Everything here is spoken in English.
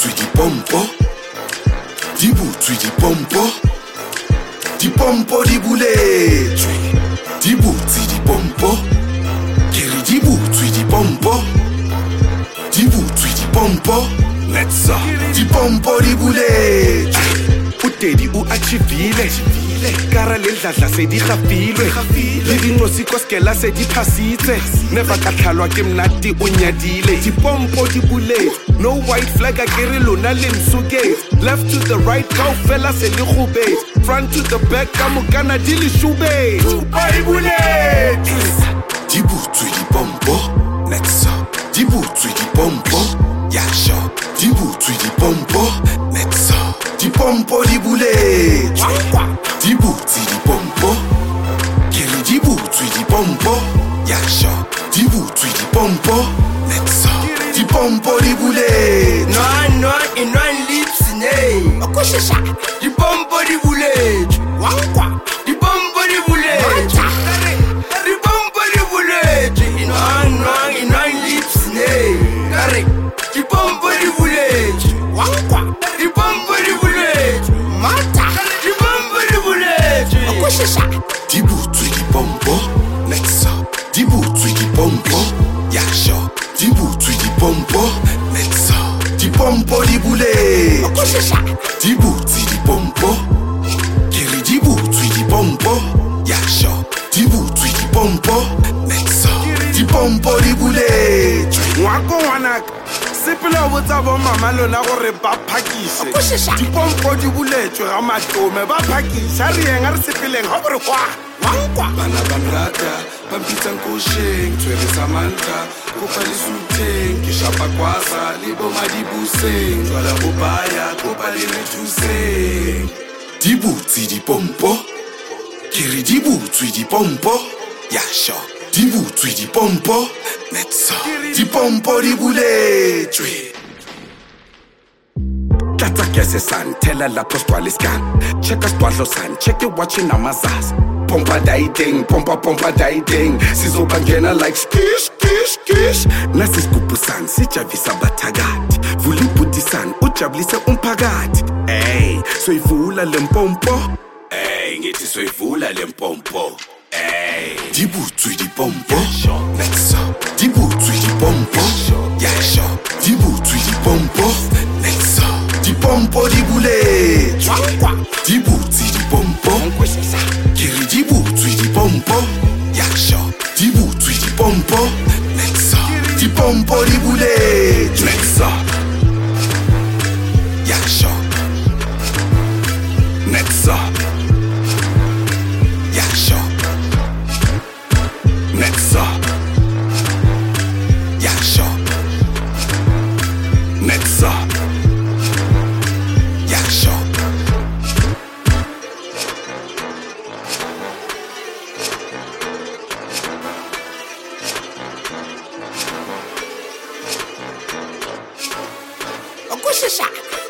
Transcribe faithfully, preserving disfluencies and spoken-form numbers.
butswe dipompo, di butswe dipompo, dipompo di buletswe, di butswe dipompo, ke re di butswe dipompo, di butswe dipompo, let's go, dipompo di buletswe. Utedi u achievile kara le dladla se di gafilwe le dinqosi koskela se di phasitse never ka tlhalwa ke mnati o nyadile dipompo di bule no white flag a kere lona le msuke left to the right go fella se le khube front to the back ka mokana di le shube di bule di butswe dipompo let's go di butswe dipompo ya sho di butswe dipompo let's go dipompo di buletswe di butswe dipompo ke re di butswe dipompo ya sho di butswe dipompo let's go dipompo di buletswe no no in one lips ne akushesha dipompo di buletswe wankwa dipompo di buletswe dipompo di buletswe in one no in one lips ne kare dipompo di buletswe wankwa dipompo di buletswe mata dipompo di buletswe akushesha di butswe dipompo let's go di butswe dipompo ya sho di butswe dipompo let's go dipompo di buletswe akushesha di butswe dipompo ke re di butswe dipompo ya sho di butswe dipompo let's go dipompo di buletswe ngwako ngwanaka sepela botsa bo mama lona gore ba phakise dipompo di buletswe ga matome ba phakisa re yeng a re sepeleng ga gore kwa wankwa bana ba nrata ba mpitsa nkosheng tshwere sa mantla kopa le sutheng ke shapa kwasa le bo madibuseng jwala go baya kopa le re thuseng di butswe dipompo ke re di butswe dipompo ya sho di butswe dipompo let's go dipompo di buletswe tlatsa kese san thela lapho sgwale scan checka sgwadlo san check it watching amazas pompa dating pompa pompa dating sizobangena like skish skish skish nasisigubhu san sijavisa bathakathi vula ibhuti san ujabulise umphakathi hey soyivula lempompo hey ngithi soyivula lempompo hey di butswe dipompo let's go di butswe dipompo ya sho di butswe dipompo let's go dipompo di buletswe di butswe dipompo ke re di butswe dipompo ya sho di butswe dipompo let's go dipompo di buletswe let's go ya sho let's go ya sho let's go ya sho let's go ya sho akushesha